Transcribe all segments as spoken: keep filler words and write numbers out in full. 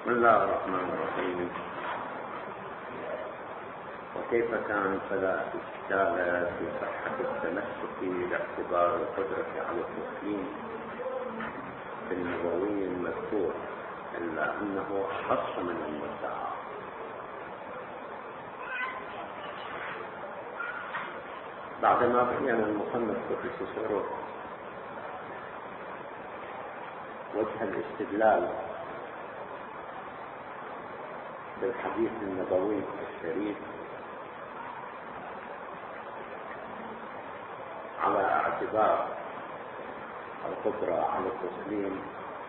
بسم الله الرحمن الرحيم. وكيف كان فلا إشكال في صحة التمسك باعتبار القدرة على التسليم بالنبوي المذكور، إلا أنه أخص من المدعى. بعدما بين المصنف في سيره وجه الاستدلال بالحديث النبوي الشريف على اعتبار القدرة على التسليم،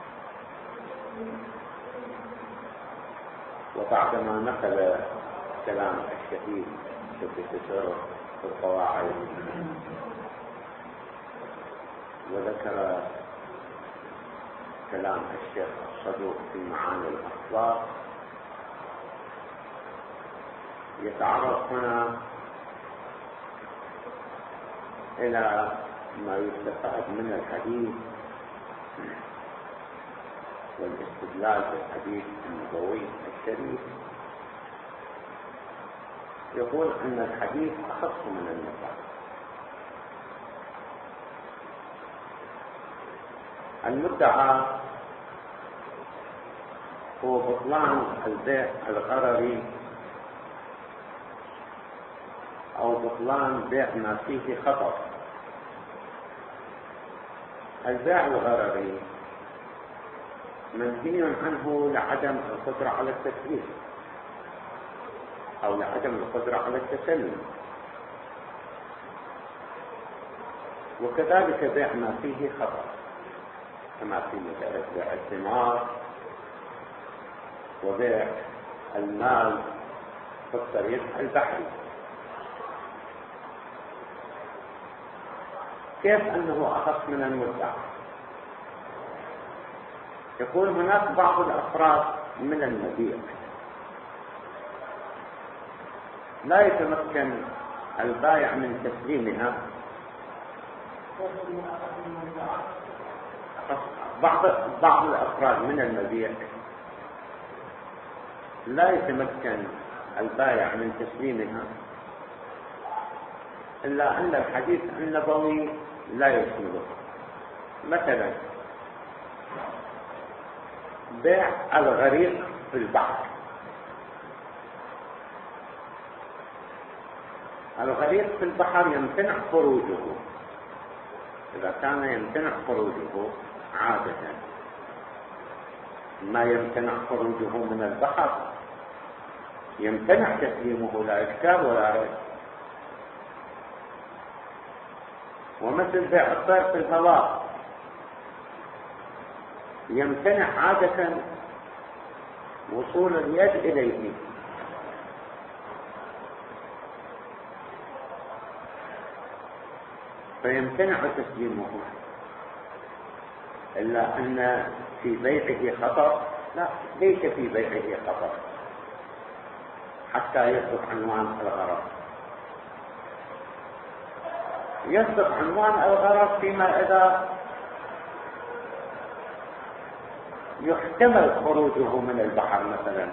وبعدما نقل كلام الشهيد في سيره في القواعد وذكر كلام الشيخ الصدوق في معاني الأخبار، يتعرض هنا إلى ما يستفاد من الحديث والاستدلال بالحديث النبوي الشريف. يقول أن الحديث أخص من المدعى. المدعى هو بطلان البيع الغرري أو بطلان بيع ما فيه خطر. البيع الغرري منهي عنه لعدم القدرة على التسليم أو لعدم القدرة على التسلم، وكذلك بيع ما فيه خطر كما في مسألة بيع الثمار وبيع المال في الطريق البحري. كيف أنه أخص من المدعى؟ يقول هناك بعض الأفراد من المبيع لا يتمكن البائع من تسليمها. بعض بعض الأفراد من المبيع لا يتمكن البائع من تسليمها، إلا أن الحديث النبوي لا يشمله. مثلا بيع الغريق في البحر. الغريق في البحر يمتنع خروجه. إذا كان يمتنع خروجه عادة ما يمتنع خروجه من البحر يمتنع تسليمه، لا إشكال ولا ريب. ومثل بيع الطير في الهواء يمتنع عادة وصول اليد إليه، فيمتنع تسليمه، إلا أن في بيعه خطر. لا، ليس في بيعه خطر حتى يصدق عنوان الغرض. يصدق عنوان الغرض فيما إذا يحتمل خروجه من البحر مثلا،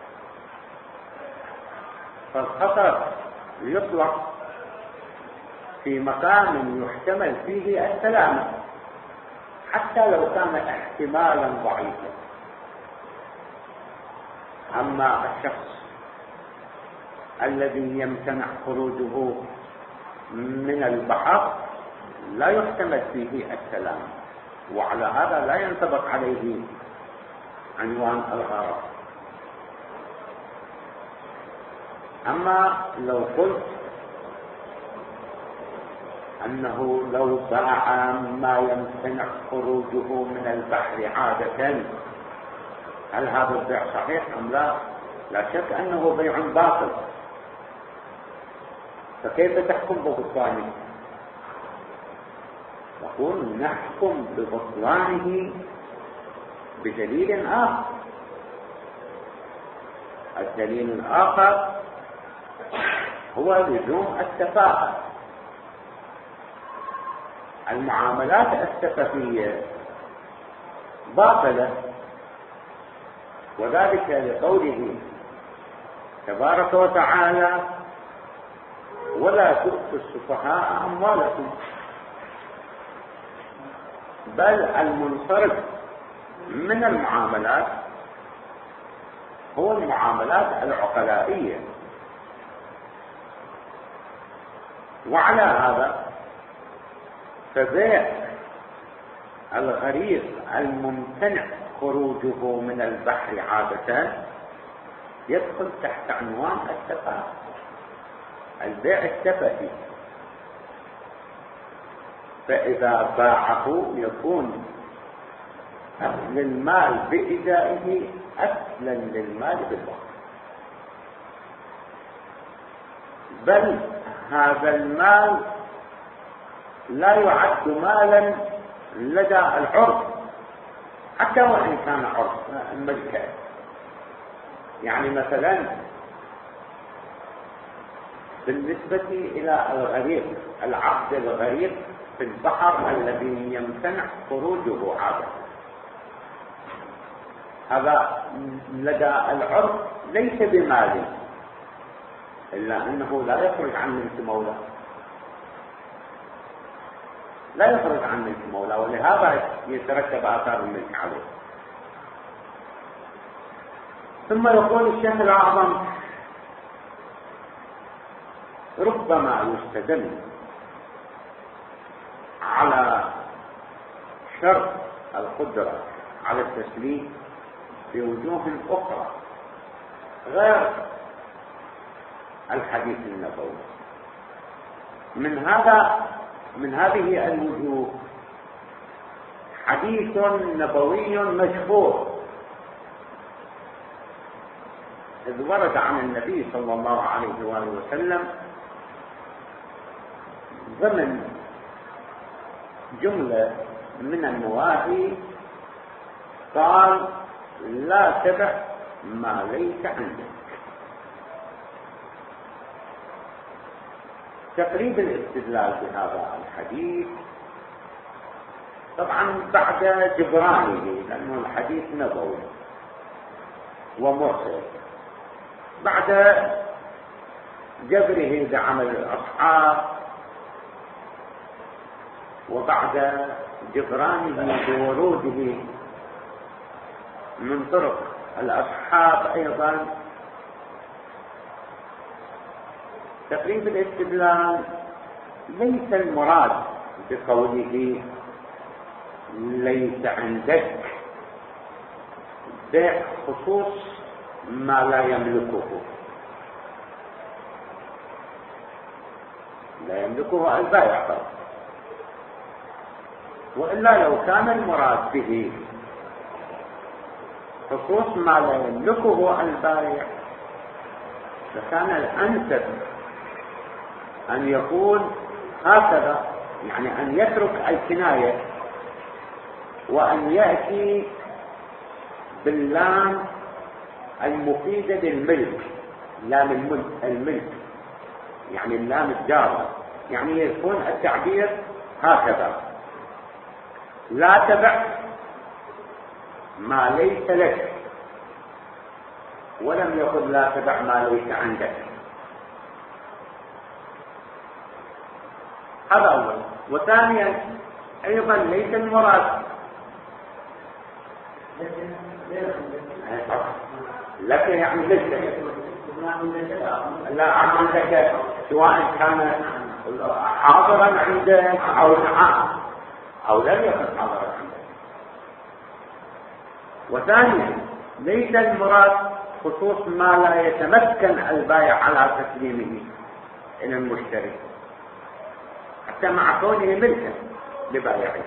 فالخطر يطلق في مكان يحتمل فيه السلامة حتى لو كان احتمالا ضعيفا. أما الشخص الذي يمتنع خروجه من البحر لا يحتمل فيه السلامة، وعلى هذا لا ينطبق عليه عنوان الغرض. أما لو قلت أنه لو باع ما يمتنع خروجه من البحر عادة، هل هذا البيع صحيح أم لا؟ لا شك أنه بيع باطل، فكيف تحكم ببطلانه؟ نقول نحكم ببطلانه بدليل آخر. الدليل الآخر هو لزوم السفاهة. المعاملات السفهية باطلة وذلك لقوله تبارك وتعالى ولا تؤتوا السفهاء أموالكم، بل المنصرف من المعاملات هو المعاملات العقلائية. وعلى هذا فبيع الغريق الممتنع خروجه من البحر عادة يدخل تحت عنوان السفه، البيع السفهي. فإذا باعه يكون أكل المال بإزائه أكلا للمال بالوقت، بل هذا المال لا يعد مالا لدى العرف حتى وإن كان عرف ملكا. يعني مثلا بالنسبة إلى الغريق، العبد الغريق في البحر الذي يمتنع خروجه عادة، هذا لدى العرف ليس بمال، إلا أنه لا يخرج عن ملك مولاه، لا يخرج عن ملك مولاه، ولهذا يترتب آثار الملك عليه. ثم يقول الشيخ الأعظم ربما يستدل على شرط القدرة على التسليم بوجوه أخرى غير الحديث النبوي. من هذا من هذه الوجوه حديث نبوي مشهور إذ ورد عن النبي صلى الله عليه وآله وسلم ضمن جملة من النواهي قال لا تبع ما ليس عندك. تقريب الاستدلال بهذا الحديث طبعا بعد جبرانه، لأنه الحديث نبوي ومرسل، بعد جبره بعمل الأصحاب وبعد جبرانه بوروده من طرق الأصحاب أيضا. تقريب الاستدلال ليس المراد بقوله ليس عندك بيع خصوص ما لا يملكه، لا يملكه البائع فقط، وإلا لو كان المراد به خصوص ما لا يملكه البائع فكان الأنسب أن يقول هكذا، يعني أن يترك الكناية وأن يأتي باللام المفيدة للملك، لام الملك يعني اللام الجارة، يعني يكون التعبير هكذا لا تبع ما ليس لك، ولم يقل لا تبع ما ليس عندك. هذا أول. وثانيا أيضا ليس المراد لك يعني لك لا عندك، سواء كان حاضرا عندك أو أو لم يكن حاضرا عندك. وثانيا ليس المراد خصوص ما لا يتمكن البائع على تسليمه إلى المشتري حتى مع كونه ملكا لبائعه،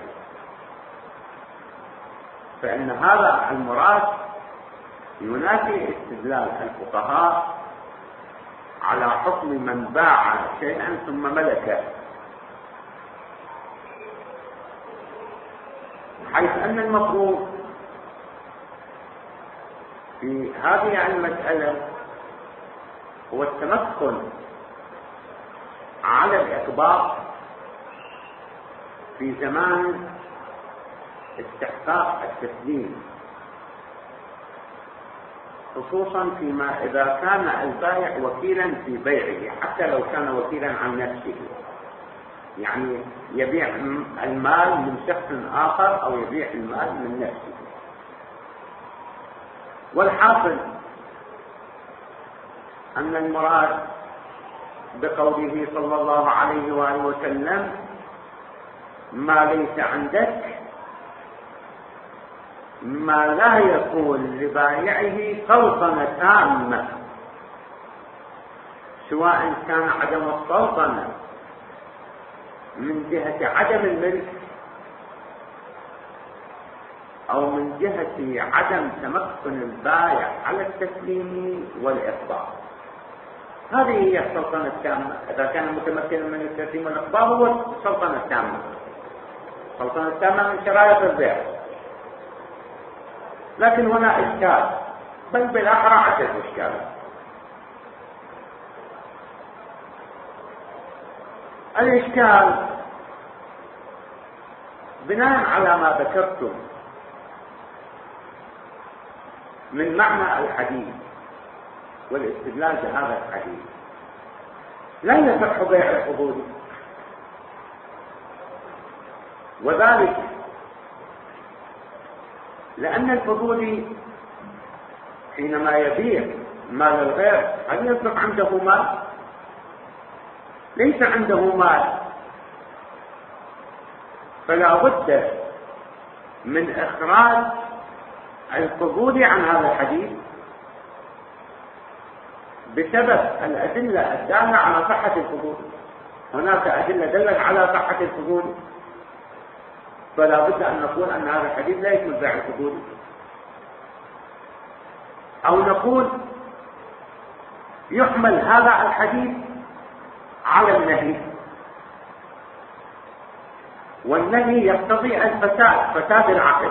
فإن هذا المراد ينافي استدلال الفقهاء على حكم من باع شيئا ثم ملكه، حيث أن المفروض في هذه المسألة هو التمكن على الإقباض في زمان استحقاق التسليم، خصوصا فيما إذا كان البائع وكيلا في بيعه، حتى لو كان وكيلا عن نفسه، يعني يبيع المال من شخص آخر أو يبيع المال من نفسه. والحاصل أن المراد بقوله صلى الله عليه وآله وسلم ما ليس عندك ما لا يكون لبائعه سلطنة تامة، سواء كان عدم السلطنة من جهة عدم الملك أو من جهة عدم تمكن البائع على التسليم والإقباض. هذه هي السلطنة التامة. إذا كان متمكنا من التسليم والإقباض هو السلطنة التامة. السلطنة التامة من شرائط البيع. لكن هنا إشكال، بل بالأحرى عدة إشكال. الإشكال بناء على ما ذكرتم من معنى الحديث والاستدلال بهذا الحديث، لا يصح بيع الفضول، وذلك لأن الفضولي حينما يبيع مال الغير هل يصبح عنده مال؟ ليس عنده مال، فلا بد من إخراج الفضول عن هذا الحديث بسبب الأدلة الدالة على صحة الفضول. هناك أدلة دلت على صحة الفضول، فلا بد أن نقول أن هذا الحديث لا يشمل بيع الفضول، أو نقول يحمل هذا الحديث على النهي، والنهي يقتضي الفساد، فساد العقد.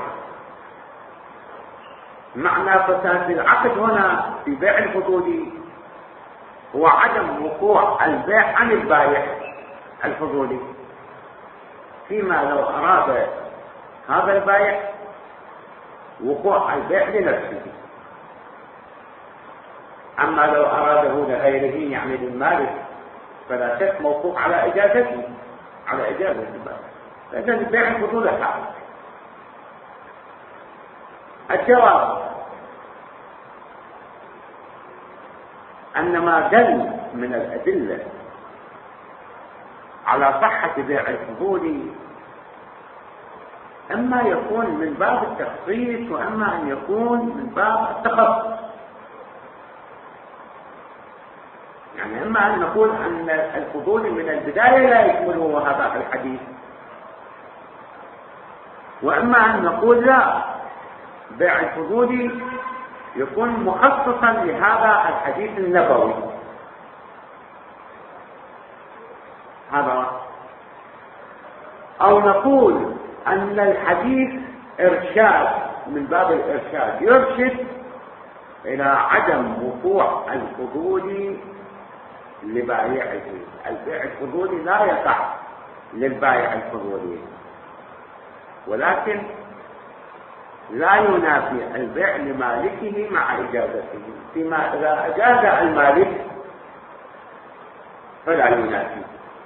معنى فساد العقد هنا في بيع الفضولي هو عدم وقوع البيع عن البائع الفضولي، فيما لو أراد هذا البائع وقوع البيع لنفسه. أما لو أراده لغيره يعني للمالك فلا شك موقوف على إجازته، على إجازة البائع، فإذا بيع الفضول حق. الجواب أن ما دل من الأدلة على صحة بيع الفضول أما يكون من باب التخصيص وأما أن يكون من باب التخصص. يعني أما أن نقول أن الفضول من البداية لا يشمله هذا الحديث، وأما أن نقول لا، بيع الفضول يكون مخصصا لهذا الحديث النبوي. هذا، أو نقول أن الحديث إرشاد من باب الإرشاد، يرشد إلى عدم وقوع الفضول لبائعه. البيع الفضولي لا يقع للبائع الفضولي، ولكن لا ينافي البيع لمالكه مع إجازته، فيما إذا أجاز المالك فلا ينافي.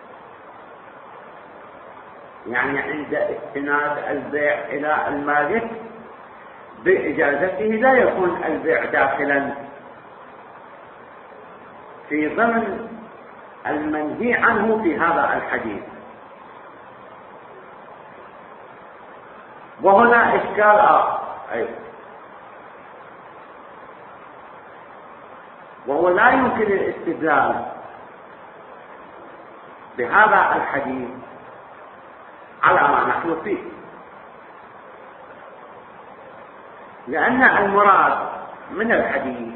يعني عند استناد البيع إلى المالك بإجازته لا يكون البيع داخلا في ضمن المنهي عنه في هذا الحديث. وهنا إشكال آخر أيضا، وهو لا يمكن الاستدلال بهذا الحديث على ما نحن فيه، لأن المراد من الحديث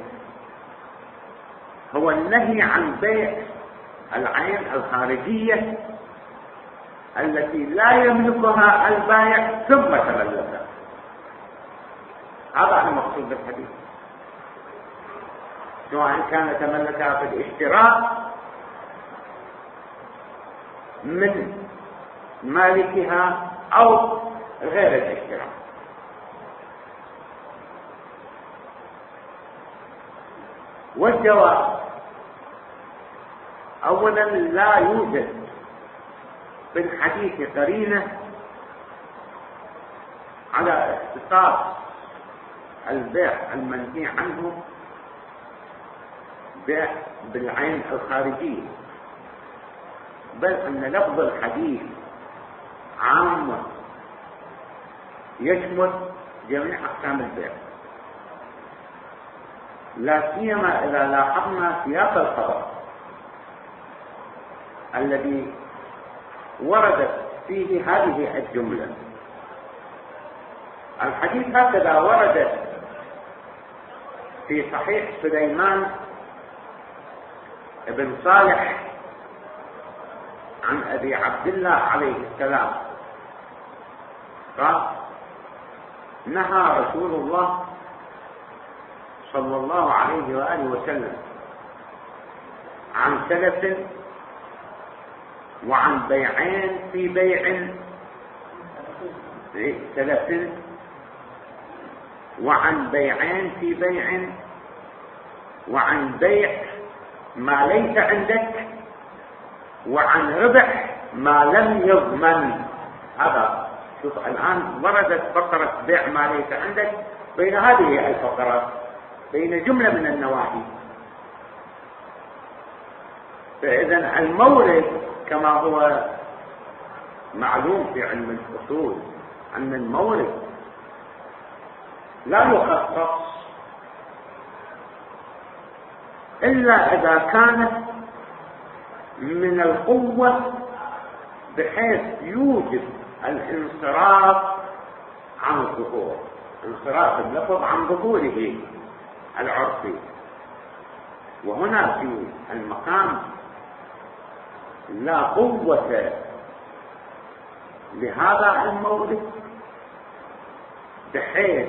هو النهي عن بيع العين الخارجية التي لا يملكها البائع ثم تملكها. هذا المقصود بالحديث، سواء كان تملكها في الاشتراك من مالكها أو غير الاشتراك. والجواب: أولا لا يوجد في الحديث قرينة على اختصاص البيع المنهي عنه بيع بالعين الخارجية، بل أن لفظ الحديث عام يشمل جميع أقسام البيع، لا سيما إذا لاحظنا سياق الخبر الذي وردت فيه هذه الجملة. الحديث هكذا ورد في صحيح سليمان بن صالح عن أبي عبد الله عليه السلام قال: نهى رسول الله صلى الله عليه وآله وسلم عن سلف وعن بيعين في بيع سلف وعن بيعين في بيع وعن بيع ما ليس عندك وعن ربح ما لم يضمن. هذا شوف الآن وردت فقرة بيع ما ليس عندك بين هذه الفقرات، بين جملة من النواحي. فإذا المورد كما هو معلوم في علم الأصول أن المورد لا يخصص إلا إذا كانت من القوة بحيث يوجب الانصراف عن الظهور، انصراف اللفظ عن ظهوره العرفي. وهنا في المقام لا قوة لهذا المورد بحيث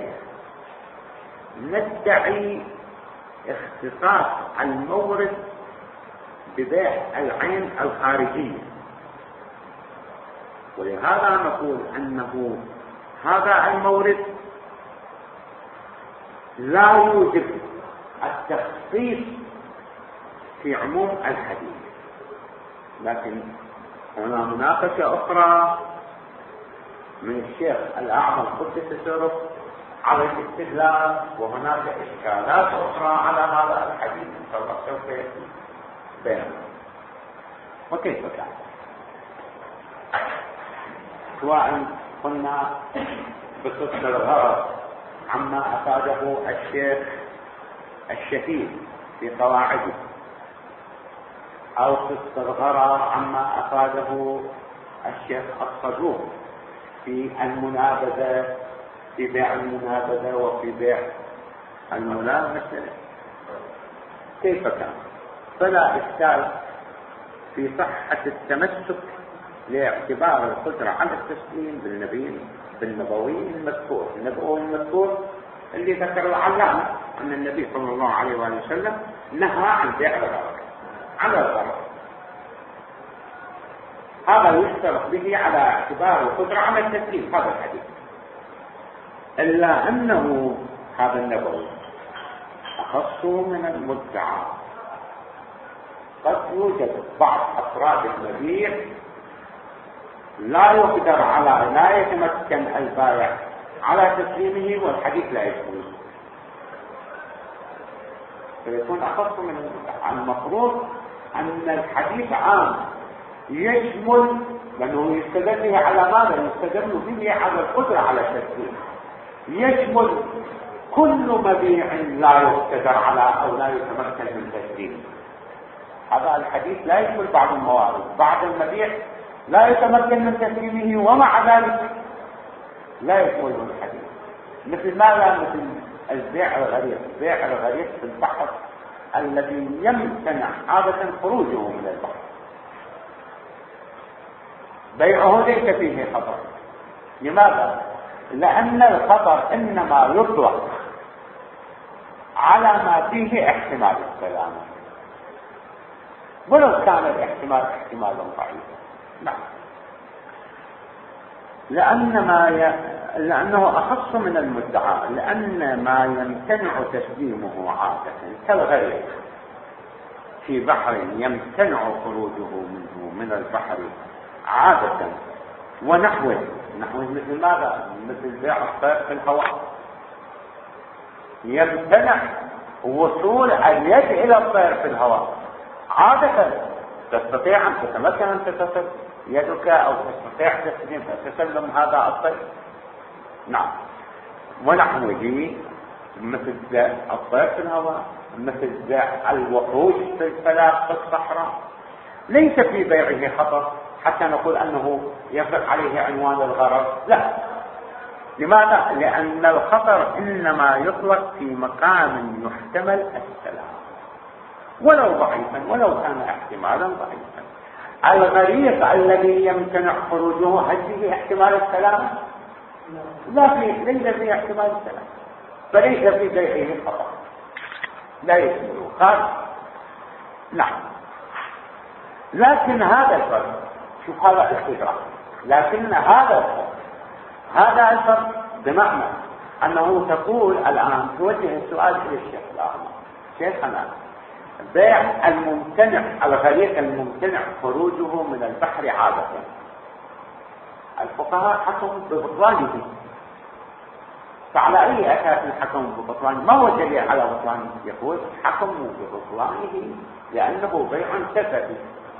ندعي اختصاص المورد ببيع العين الخارجية، ولهذا نقول أنه هذا المورد لا يوجب التخصيص في عموم الحديث. لكن هنا مناقشة أخرى من الشيخ الأعظم قدس سره على الاستدلال، وهناك إشكالات أخرى على هذا الحديث إن شاء الله سوف يأتي بيننا. وكيف كان؟ سواء قلنا بصدق الغرض عما أفاده الشيخ الشهيد في قواعده، أو صدق الغرض عما أفاده الشيخ الصدوق في المنابذة، في بيع المنابذة وفي بيع الملامسة، كيف كان؟ فلا إشكال في صحة التمسك لاعتبار القدرة على التسليم بالنبي بالنبوي المذكور، النبوي المذكور اللي ذكر العلامة أن النبي صلى الله عليه وآله وسلم نهى عن بيع الغرر على الغرر. هذا يشترط به على اعتبار القدرة على التسليم هذا الحديث، إلا أنه هذا النبوي أخص من المدعى. قد يوجد بعض أفراد المبيع لا يقدر على لا يتمكن البائع على تسليمه والحديث لا يجوز، فيكون أخص من المدعى. المفروض أن الحديث عام يشمل، لأنه يستدل به على ماذا؟ يستدل به على القدرة على التسليم، يشمل كل مبيع لا يقدر على أو لا يتمكن من تسليمه. هذا الحديث لا يشمل بعض الموارد، بعض المبيع لا يتمكن من تسليمه ومع ذلك لا يشمله الحديث. مثل ماذا؟ مثل البيع الغريق. بيع الغريق في البحر الذي يمتنع عادة خروجه من البحر، بيعه ليس فيه خطر. لماذا؟ لأن الخطر إنما يطلق على ما فيه احتمال السلامة، ولو كان الاحتمال احتمالا ضعيفا. نعم، لأن ما ي... لأنه أخص من المدعى، لأن ما يمتنع تسليمه عادة كالغريق في بحر يمتنع خروجه منه من البحر عادة ونحوه، نحوه مثل ماذا؟ مثل بيع الطير في الهواء، يمتنع وصول اليد إلى الطير في الهواء عادة. تستطيع أن تتمكن أن تتصل يدك أو تستطيع تسلم تسلم هذا الطير. نعم. ونحوه مثل الطير في الهواء، مثل الوحوش في الفلاح في الصحراء، ليس في بيعه خطر حتى نقول أنه يفرق عليه عنوان الغرض، لا. لماذا؟ لأن الخطر إنما يطلق في مقام يحتمل السلام ولو ضعيفا، ولو كان احتمالا ضعيفا. الغريق الذي يمتنع خروجه هل فيه احتمال السلام؟ لا فيه، ليس فيه احتمال السلام، فليس في بيعه خطر، لا يشمله خارج. نعم. لكن هذا الفرق، شوف هذا استدراك، لكن هذا الفرق هذا الفرق بمعنى أنه تقول الآن توجه السؤال إلى الشيخ الآن، شيخنا بيع الممتنع الغريق الممتنع خروجه من البحر عادة، الفقهاء حكموا ببطلانه، فعلى أي أساس حكموا ببطلانه؟ ما هو الدليل على بطلانه؟ يقول حكموا ببطلانه لأنه بيع سفري،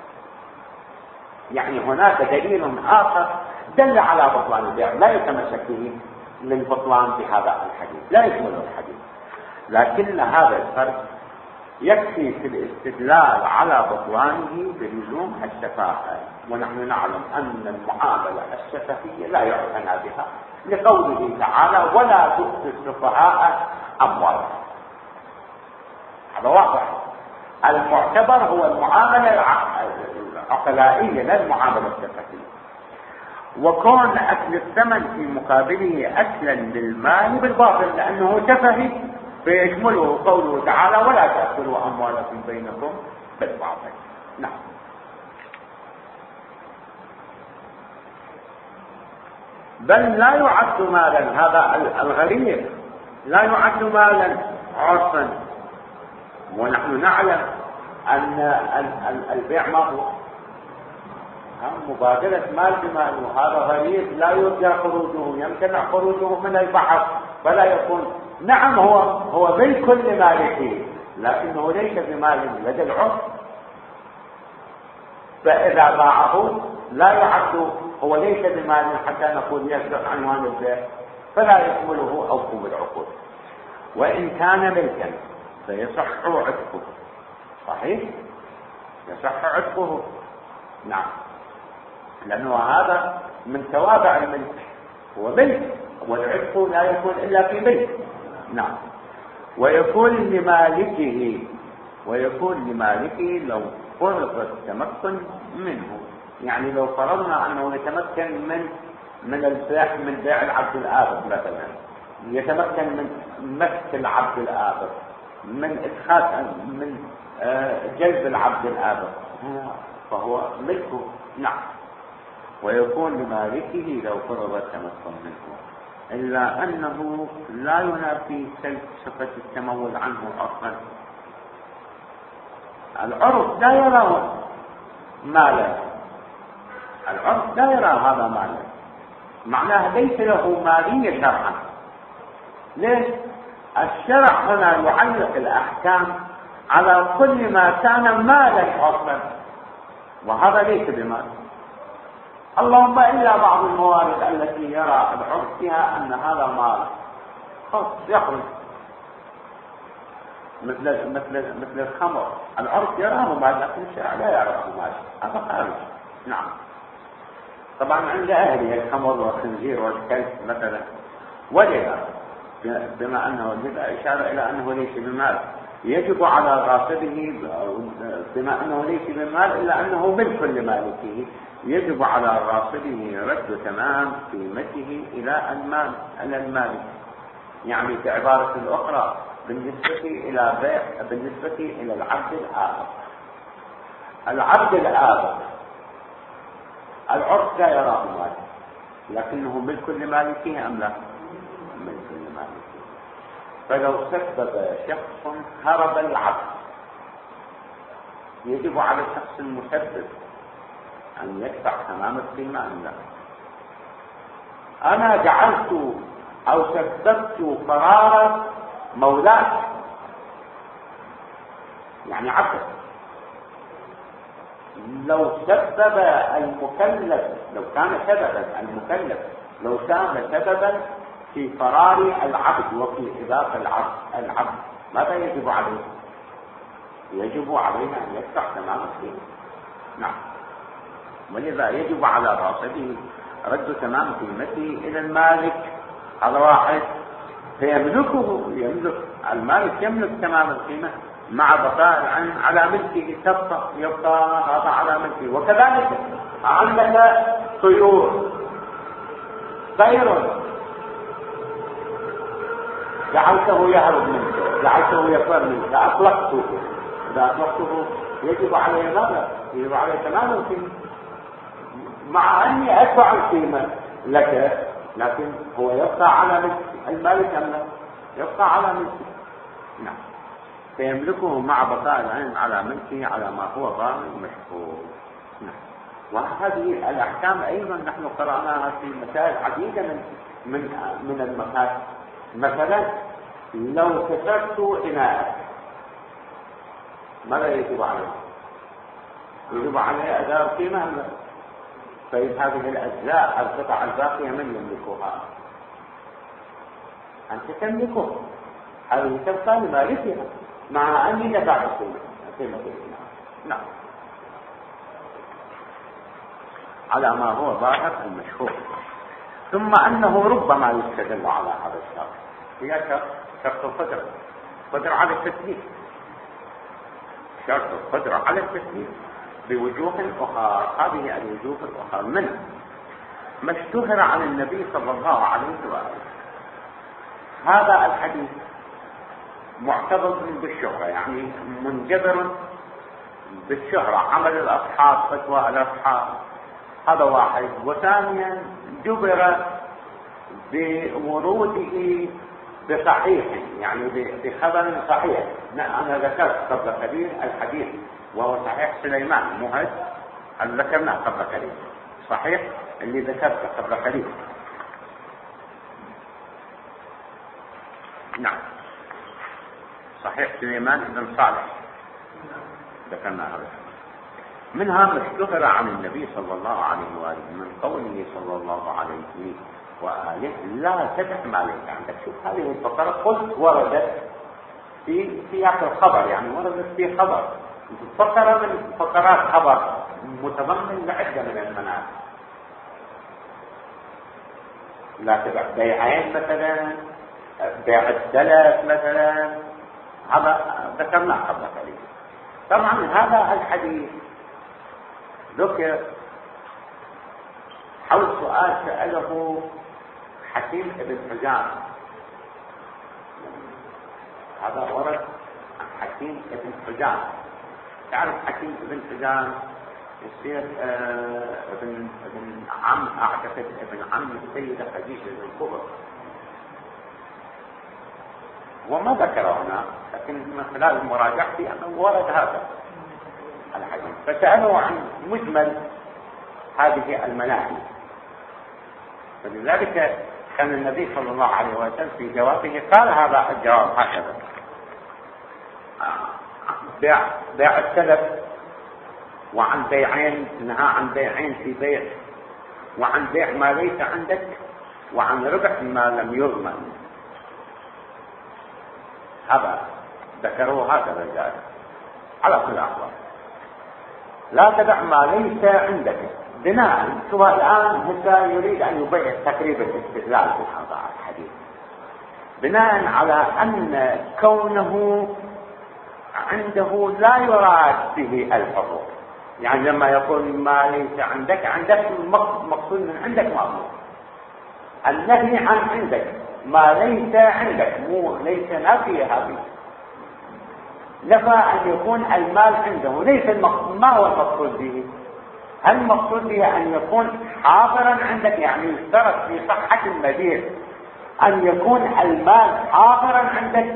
يعني هناك دليل آخر دل على بطلان البيع لا يتمسك به للبطلان بهذا الحديث، لا يشمل الحديث. لكن هذا الفرق يكفي في الاستدلال على بطلانه بلزوم الشفاهة، ونحن نعلم أن المعاملة الشفهية لا يعتنى بها لقوله تعالى ولا تؤتوا السفهاء أموالهم. هذا واضح. المعتبر هو المعاملة العقلائية لا المعاملة الشفهية. وكون أكل الثمن في مقابله أكلا للمال بالباطل لأنه شفهي، فيشمله قوله تعالى ولا تأكلوا أموالكم بينكم بالباطل. نعم. بل لا يعد مالا، هذا الغريب لا يعد مالا عرفا، ونحن نعلم أن البيع ما هو مبادلة مال بمال، وهذا غريب لا يرجى خروجه، يمتنع خروجه من البحر، فلا يكون. نعم هو هو بالكل مالكي، لكنه ليس بمال لدى العرف، فإذا باعه لا يعد، هو ليس بمال حتى نقول يصدق عنوان البيع، فلا يكمله أوفوا بالعقود. وإن كان ملكا فيصح عتقه، صحيح يصح عتقه. نعم، لأنه هذا من توابع الملك، هو ملك، والعتق لا يكون إلا في ملك. نعم. ويكون لمالكه ويكون لمالكه لو فرض التمكن منه، يعني لو فرضنا أنه يتمكن من من البيع من بيع العبد الآبد مثلا، يتمكن من مسك العبد الآبد، من إدخال من جلب العبد الآبد، فهو ملكه. نعم. ويكون لمالكه لو فرض التمكن منه، إلا أنه لا ينافي صفة التمول عنه أصلا. العرف لا يرى مالا، العرف لا يرى هذا مالا، معناه ليس له مالية شرعا. ليش؟ الشرع هنا يعلق الأحكام على كل ما كان مالا أصلا، وهذا ليس بمال، اللهم إلا بعض الموارد التي يرى العرف فيها أن هذا مال خاص يخرج، مثل مثل مثل الخمر، العرف يراه مال لكن الشرع لا يراه مال، هذا خارج. نعم. طبعا عند أهلي الخمر والخنزير والكلب مثلا، ولذا بما أنه لذا إشارة إلى أنه ليس بمال، يجب على غاصبه بما أنه ليس بمال إلا أنه ملك لمالكه، يجب على غاصبه رد تمام قيمته إلى المال إلى المالك. يعني بعبارة أخرى بالنسبة إلى بيع بالنسبة إلى العبد الآبد، العبد الآبد العرف لا يراه مال، لكنه ملك لمالكه أم لا؟ ملك لمالكه. فلو سبب شخص هرب العبد يجب على الشخص المسبب أن يدفع تمام القيمة أم لا؟ أنا جعلت أو سببت فرار مولاك يعني عبد، لو سبب المكلف، لو كان سببا المكلف لو كان سببا في فرار العبد وفي إضافة العبد العبد ماذا يجب عليه؟ يجب عليه أن يدفع تمام القيمة. نعم. ولذا يجب على غاصبه رد تمام قيمته إلى المالك. هذا واحد فيملكه، يملك المالك يملك تمام القيمة مع بقاء العين على ملكه، تبقى يبقى هذا على ملكه. وكذلك عندك طيور، طير جعلته يهرب منك، جعلته يفر منك، أطلقته، إذا أطلقته يجب عليه ماذا؟ يجب عليه تمام القيمة مع أني أدفع القيمة لك، لكن هو يبقى على ملك المالك أم لا؟ يبقى على ملكه. نعم. فيملكه مع بقاء العين على ملكه على ما هو ظاهر مشهور. نعم. وهذه الأحكام أيضا نحن قرأناها في مسائل عديدة من من من المكاتب. مثلا لو كسرت إناء ماذا يجب عليه؟ يجب عليه أداء القيمة. فإن هذه الأجزاء القطع الباقية من يملكها؟ أنت تملكه، هذه تبقى لمالكها مع أني دفعت القيمة. نعم. على ما هو ظاهر المشهور. ثم أنه ربما يستدل على هذا الشرط، هي شرط القدرة، قدرة على التسليم، شرط القدرة على التسليم بوجوه أخرى. هذه الوجوه الأخرى من ما اشتهر عن النبي صلى الله عليه وآله. هذا الحديث معتبر بالشهرة، يعني منجبر بالشهرة، عمل الأصحاب، فتوى الأصحاب، هذا واحد. وثانيا جبر بوروده بصحيح، يعني بخبر صحيح. أنا ذكرت قبل قليل الحديث وهو صحيح سليمان مهد، اللي ذكرناه قبل قليل، صحيح اللي ذكرته قبل قليل. نعم. صحيح سليمان بن صالح ذكرنا هذا. منها ما اشتهر عن النبي صلى الله عليه وآله من قوله صلى الله عليه وآله لا تدع ما ليس عندك. شوف هذه الفقرة قلت وردت في سياق الخبر، يعني وردت في خبر، فقرة من فقرات خبر متضمن لعدة من المناطق. لا تبع بيعين مثلا، بيع السلف مثلا، هذا ذكرناه قبل قليل. طبعا هذا الحديث ذكر حول سؤال سأله حكيم بن حجام. هذا ورد عن حكيم بن حجام. تعرف حكيم بن حجام يصير آه ابن ابن عم، اعتقد ابن عم السيدة خديجة الكبرى. وما ذكره هنا، لكن من خلال مراجعتي انه ورد هذا الحديث. فسألوا عن مجمل هذه المناهي، فلذلك كان النبي صلى الله عليه وسلم في جوابه قال هذا الجواب هكذا: بيع بيع السلف، وعن بيعين، نهى عن بيعين في بيع، وعن بيع ما ليس عندك، وعن ربح ما لم يضمن. هذا ذكروا هكذا جاء على كل الأحوال. لا تدع ما ليس عندك بناء. ثم الآن هذا يريد أن يبين تقريبا الاستدلال في هذا الحديث بناء على أن كونه عنده لا يراد به الحضور. يعني لما يقول ما ليس عندك، عندك مقصود من عندك مأمور. النهي عن عندك ما ليس عندك، مو ليس نافية هذه، نفى أن يكون المال عنده، ليس المقصود. ما هو المقصود به؟ هل المقصود بها أن يكون حاضرا عندك؟ يعني يشترط في صحة المبيع أن يكون المال حاضرا عندك.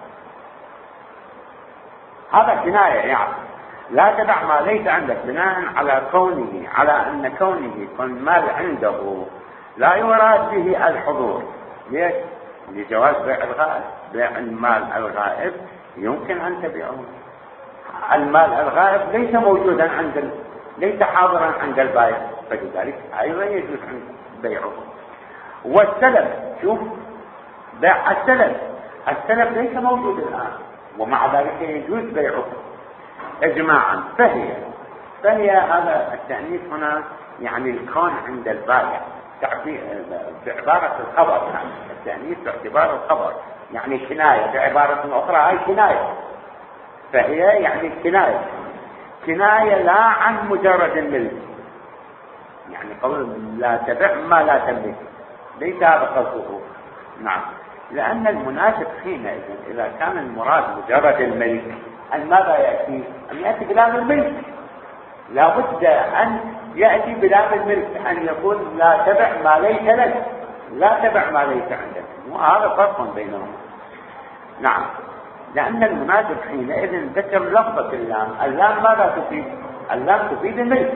هذا كناية يعني لا تدع ما ليس عندك بناء على كونه على أن كونه يكون مال عنده لا يراد به الحضور. ليش؟ لجواز بيع الغائب. بيع المال الغائب يمكن أن تبيعه. المال الغائب ليس موجودا عند ال... ليس حاضرا عند البائع، فلذلك أيضا يجوز بيعه. والسلف، شوف بيع السلف، السلف ليس موجود الآن ومع ذلك يجوز بيعه إجماعا. فهي فهي هذا التأنيث هنا يعني الكون عند البائع بعبارة الخبر، يعني التأنيث باعتبار الخبر، يعني كناية بعبارة أخرى، هاي كناية. فهي يعني كناية كناية لا عن مجرد الملك، يعني قول لا تبع ما لا تملك، ليس هذا قصده. نعم، لأن المناسب حينئذ إذا كان المراد مجرد الملك أن ماذا يأتي؟ أن يأتي بلام الملك. لا بد أن يأتي بلام الملك، أن يقول لا تبع ما ليس لك، لا تبع ما ليس عندك، وهذا فرق بينهم. نعم، لأن المناسب حينئذ ذكر لفظة اللام. اللام ماذا تفيد؟ اللام تفيد الملك.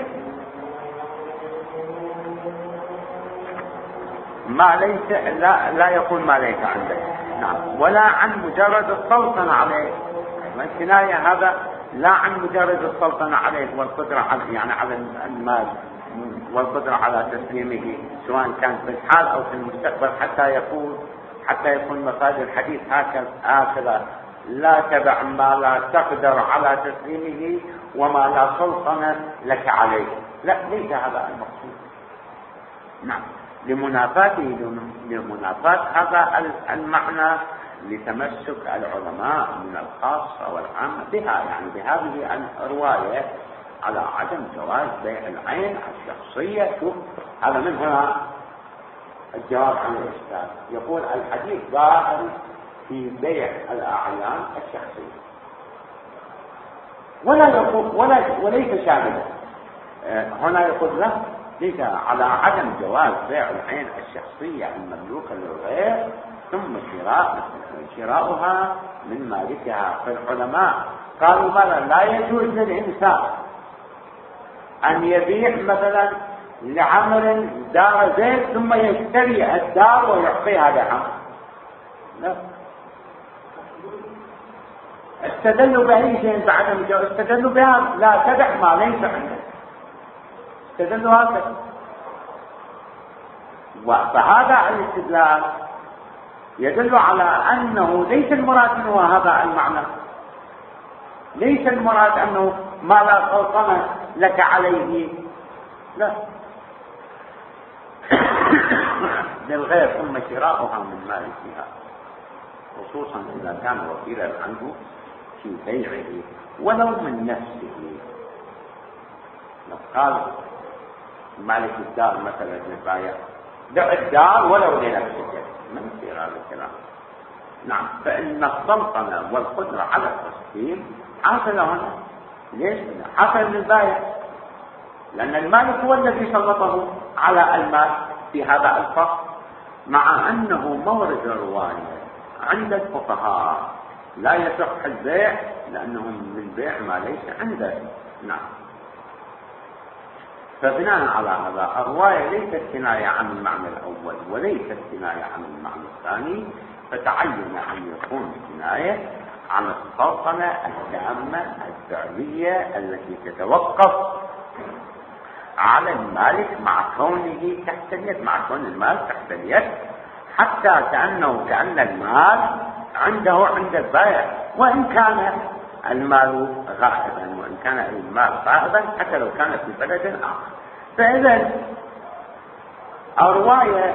ما ليس لا, لا يقول ما ليس عندك. نعم، ولا عن مجرد السلطنة عليه. الكناية هذا لا عن مجرد السلطنة عليه والقدرة على يعني على المال والقدرة على تسليمه سواء كان في الحال أو في المستقبل، حتى يكون حتى يكون مفاد الحديث هكذا: لا تبع ما لا تقدر على تسليمه وما لا سلطنة لك عليه. لا، ليس هذا المقصود. نعم، لمنافاته لمنافاة هذا المعنى لتمسك العلماء من الخاصة والعامة بها، يعني بهذه الرواية على عدم جواز بيع العين الشخصية. شوف هذا من هنا الجواب عن الإشكال. يقول الحديث ظاهر في بيع الأعيان الشخصية ولا يقول ولا وليس شاملا. هنا يقول له ليس على عدم جواز بيع العين الشخصية المملوكة للغير ثم شراء شراؤها من مالكها. فالعلماء قالوا ماذا؟ لا يجوز للإنسان أن يبيع مثلا لعمر دار زيت ثم يشتري الدار ويعطيها لعمر. لا، استدلوا بأي شيء بعدم جواز؟ استدلوا بها لا تدع ما ليس عندك، استدلوا هكذا. فهذا الاستدلال يدل على أنه ليس المراد منه هذا المعنى، ليس المراد أنه ما لا سلطنة لك عليه، لا، للغير ثم شراؤها من مالكها، خصوصا إذا كان وكيلا عنه في بيعه ولو من نفسه. لو قال مالك الدار مثلا للبائع بيع الدار ولو لنفسك، من يصير هذا الكلام. نعم، فإن السلطنة والقدرة على التسليم حاصل هنا. ليش؟ حاصل للبائع، لأن المالك هو الذي سلطه على المال في هذا الفصل، مع أنه مورد الرواية عند الفقهاء لا يصح البيع لأنه من بيع ما ليس عنده. نعم، فبناء على هذا الرواية ليست كناية عن المعنى الأول وليست كناية عن المعنى الثاني، فتعين أن يكون كناية عن السلطنة التامة الفعلية التي تتوقف على المالك مع كونه تحت اليد، مع كون المال تحت اليد، حتى كأنه كأن المال عنده عند البائع، وإن كان المال غائبا، وإن كان المال غائبا حتى لو كان في بلد آخر. فإذا الرواية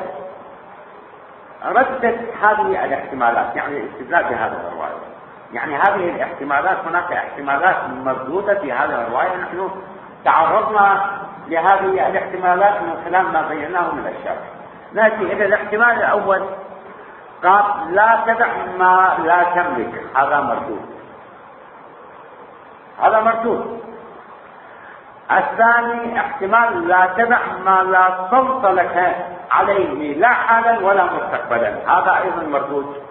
ردت هذه الاحتمالات، يعني الاستدلال بهذه الرواية، يعني هذه الاحتمالات، هناك احتمالات مردودة في هذه الرواية. نحن تعرضنا لهذه الاحتمالات من خلال ما بيناه من الشرح. نأتي إلى الاحتمال الأول، قال لا تدع ما لا تملك. هذا مردود، هذا مردود. الثاني احتمال لا تبع ما لا سلط لك عليه لا حالا ولا مستقبلا، هذا ايضا مردود.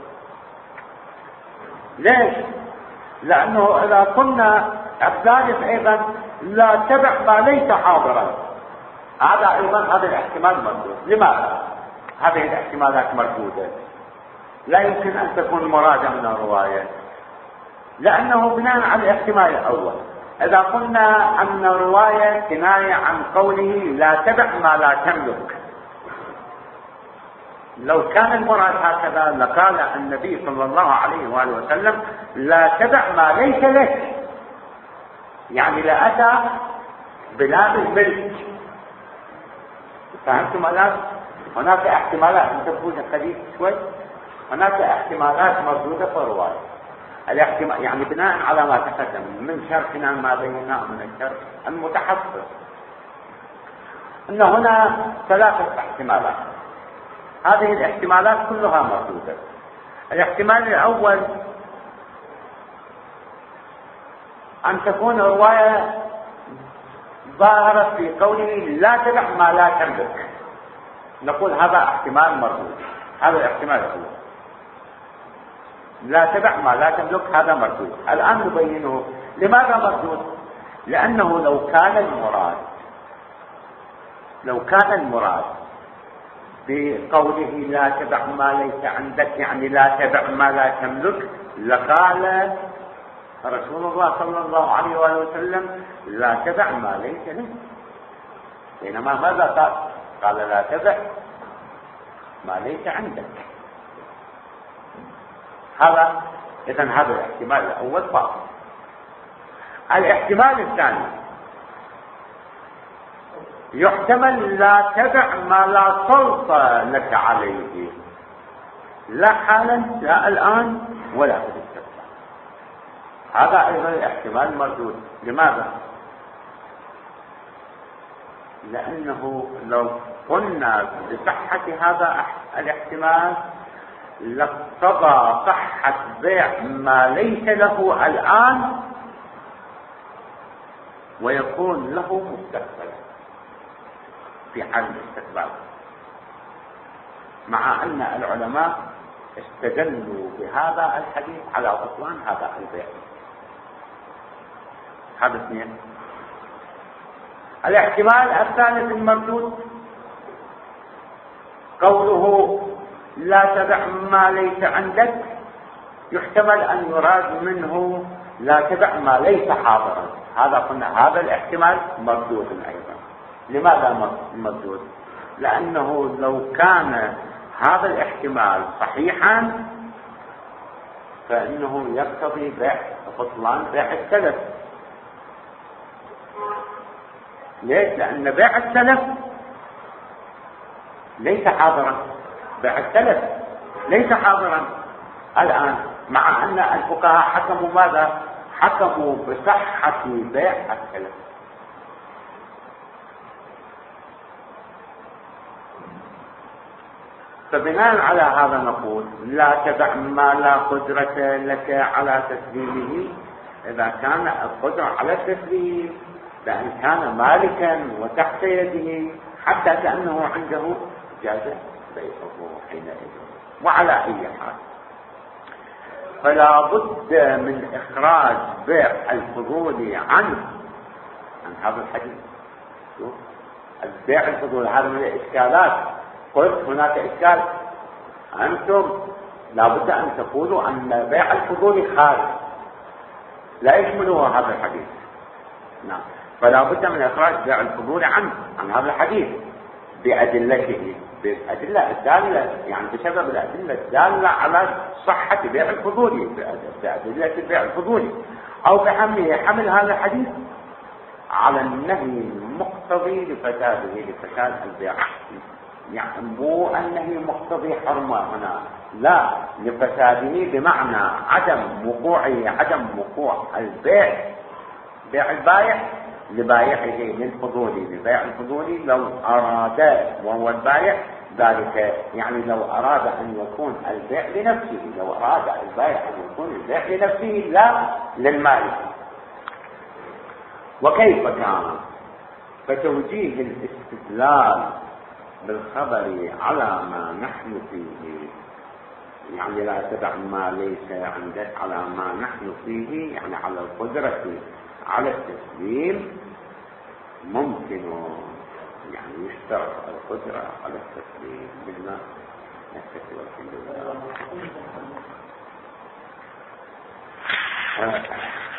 ليش؟ لانه اذا قلنا الثالث ايضا لا تبع ما ليس حاضرا، هذا ايضا هذا الاحتمال مردود. لماذا؟ هذه الاحتمالات مردودة، لا يمكن ان تكون مرادة من الرواية، لانه بناء على الاحتمال الاول اذا قلنا ان الرواية كناية عن قوله لا تبع ما لا تملك، لو كان المراد هكذا لقال النبي صلى الله عليه وآله وسلم لا تبع ما ليس لك، يعني لا أتى بلاد الملك. فهمتم الآن؟ هناك احتمالات، انتبهوا للحديث شوي، هناك احتمالات موجودة في الرواية. الاحتمال يعني بناء على ما تقدم من شرحنا ما بيناه من الشرح المتحفظ ان هنا ثلاثة احتمالات، هذه الاحتمالات كلها موجودة. الاحتمال الاول ان تكون الرواية ظاهرة في قوله لا تدع ما لا تملك، نقول هذا احتمال مردود، هذا الاحتمال الاول لا تدع ما لا تملك، هذا مردود. الان نبينه. لماذا مردود؟ لانه لو كان المراد لو كان المراد بقوله لا تبع ما ليس عندك يعني لا تبع ما لا تملك لقال رسول الله صلى الله عليه وآله وسلم لا تبع ما ليس لك، بينما ماذا قال؟ قال لا تبع ما ليس عندك. هذا إذن هذا الاحتمال الأول باطل. الاحتمال الثاني يحتمل لا تبع ما لا سلط لك عليه لا حالا لا الآن ولا في الاستقبال، هذا أيضا الاحتمال مردود. لماذا؟ لأنه لو قلنا بصحة هذا الاحتمال لاقتضى صحة بيع ما ليس له الآن ويكون له مستقبلا في حال الاستقبال، مع أن العلماء استدلوا بهذا الحديث على بطلان هذا البيع. هذا اثنين. الاحتمال الثالث المردود قوله لا تبع ما ليس عندك، يحتمل أن يراد منه لا تبع ما ليس حاضرا، هذا قلنا هذا الاحتمال مردود أيضا. لماذا مردود؟ لأنه لو كان هذا الاحتمال صحيحا فإنه يقتضي بيع بطلان بيع السلف. ليش؟ لأن بيع السلف ليس حاضرا، بيع السلف ليس حاضرا الآن، مع أن الفقهاء حكموا ماذا؟ حكموا بصحة بيع السلف. فبناء على هذا نقول لا تدع ما لا قدرة لك على تسليمه، إذا كان القدرة على التسليم بأن كان مالكا وتحت يده حتى كأنه عنده جاز بيعه حينئذ. وعلى أي حال فلا بد من إخراج بيع الفضول عنه عن هذا الحديث. البيع الفضول هذا من الإشكالات. قلت هناك إشكال، أنتم لا بد أن تقولوا أن بيع الفضول خارج لا يشمله هذا الحديث. نعم، فلا بد من إخراج بيع الفضول عنه عن هذا الحديث بأدلته، بالأدلة الدالة يعني بسبب الأدلة الدالة على صحة بيع الفضول، بأدلة بيع الفضول، أو بحمله حمل هذا الحديث على النهي المقتضي لفساده لفساد البيع، يعني مو النهي مقتضي حرمه هنا، لا، لفساده بمعنى عدم وقوعه عدم وقوع البيع بيع البائع لبائعه للفضول لبيع الفضول لو أراد وهو البائع ذلك، يعني لو أراد أن يكون البيع لنفسه، لو أراد البائع أن يكون البيع لنفسه لا للمالك. وكيف كان؟ فتوجيه الاستدلال بالخبر على ما نحن فيه، يعني لا تدع ما ليس عندك على ما نحن فيه، يعني على القدرة على التسليم، ممكن يعني يشترط القدرة على التسليم بالله. نكتفي والحمد لله.